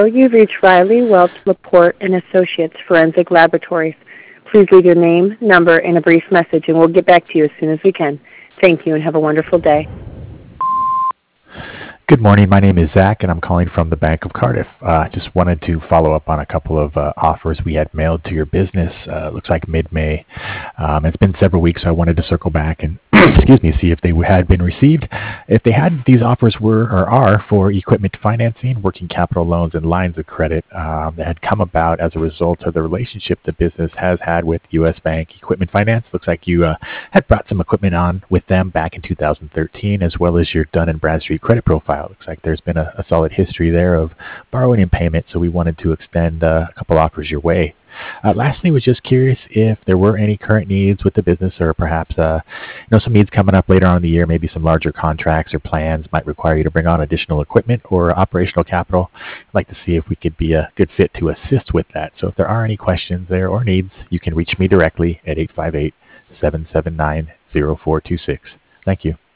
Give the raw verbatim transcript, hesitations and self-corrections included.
you've reached Riley Welch Laporte and Associates Forensic Laboratories. Please leave your name, number, and a brief message, and we'll get back to you as soon as we can. Thank you, and have a wonderful day. Good morning. My name is Zach, and I'm calling from the Bank of Cardiff. Uh, just wanted to follow up on a couple of uh, offers we had mailed to your business. Uh, looks like mid-May. Um, it's been several weeks, so I wanted to circle back and excuse me, see if they had been received. If they had, these offers were or are for equipment financing, working capital loans, and lines of credit um, that had come about as a result of the relationship the business has had with U S Bank Equipment Finance. Looks like you uh, had brought some equipment on with them back in two thousand thirteen, as well as your Dun and Bradstreet credit profile. Looks like there's been a, a solid history there of borrowing and payment, so we wanted to extend uh, a couple offers your way. Uh, lastly, was just curious if there were any current needs with the business, or perhaps uh, you know some needs coming up later on in the year. Maybe some larger contracts or plans might require you to bring on additional equipment or operational capital. I'd like to see if we could be a good fit to assist with that. So if there are any questions there or needs, you can reach me directly at eight five eight, seven seven nine, zero four two six. Thank you.